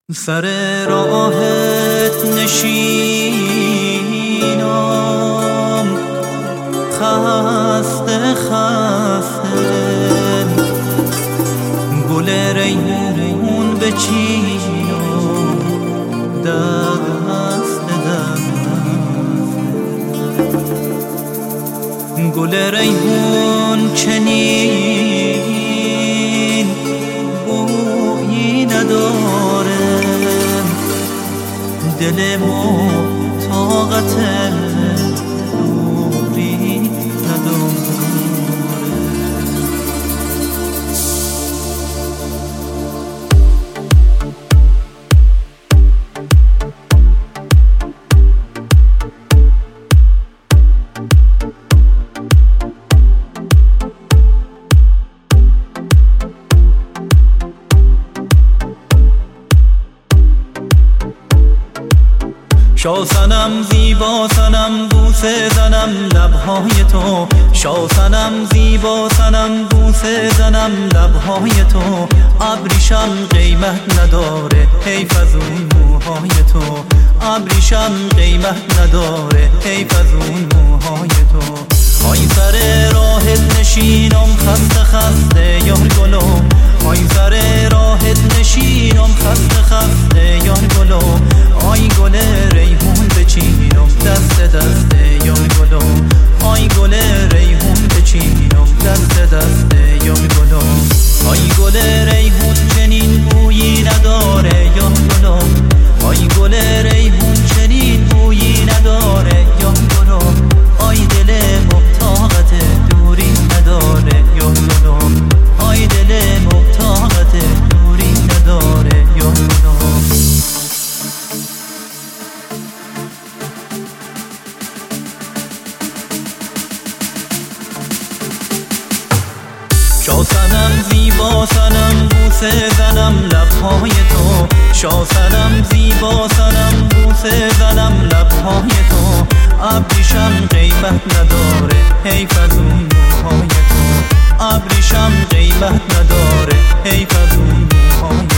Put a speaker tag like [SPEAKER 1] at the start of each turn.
[SPEAKER 1] سر راهت نشینم خسته خسته، گل ریحون بچینم دست گل ریحون چنین بویی نداره، دل ما طاقت دوری نداره. شاسنم زیبا سنم بوسه زنم لبهای تو، شاسنم زیبا سنم بوسه زنم لبهای تو، ابریشم قیمت نداره حیف از اون موهای تو، ابریشم قیمت نداره حیف از اون موهای تو. آی سر راهت نشینم خسته خسته یار گلم، آی سر راهت نشینم خسته خسته یار گلم، آی گل ریحون بچینم دست دست یار گلم، آی گل ریحون بچینم دست دست یار گلم، آی گل ریحون چنین بویی نداره یار گلم، آی گل ریحون چنین بویی نداره یار گلم، آی دل طاقت دوری نداره یار گلم، آی دل طاقت دوری نداره یار گلم. شاسنم زیبا سنم بوسه زنم لبهای تو، شاسنم زیبا سنم بوسه زنم لبهای تو، ابریشم قیمت نداره حیف از اون موهای تو، ابریشم قیمت نداره حیف از اون موهای تو.